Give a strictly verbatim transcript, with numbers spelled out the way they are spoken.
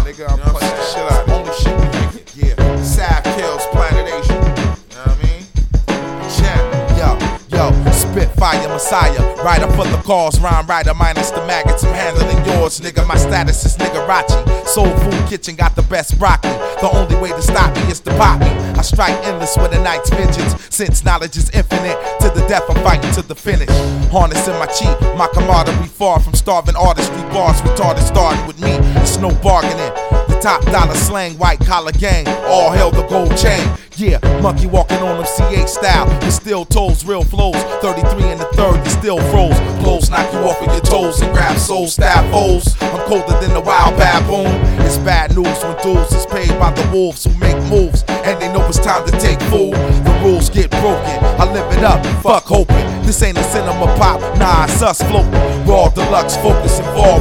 nigga. I'm punching the shit out of it. Only shit we making. Yeah. Sav kills Planet Asian. You know what I mean? Champ. Yo, yo, Spitfire Messiah, rider for the cause, rhyme writer minus the maggots. I'm handling yours, nigga. My status is Niggarachi. Soul Food Kitchen got the best broccoli. The only way to stop me is to pop me. I strike endless with a night's vengeance. Since knowledge is infinite, to the death I'm fighting to the finish. Harnessing my chi, my camaraderie far from starving artistry. Bars retarded starting with me, it's no bargaining. The top dollar slang, white collar gang, all hell the gold chain. Yeah, monkey walking on them C H style, but still toes, real flows. thirty-three in the third, you still froze. Blows knock you off of your toes and grab soul stab holes. I'm colder than the wild baboon. It's bad news when dudes is paid by the wolves who make moves, and they know it's time to take food. The rules get broken, I live it up, fuck hoping. This ain't a cinema pop, nah, it's us floating. Raw deluxe focus involved.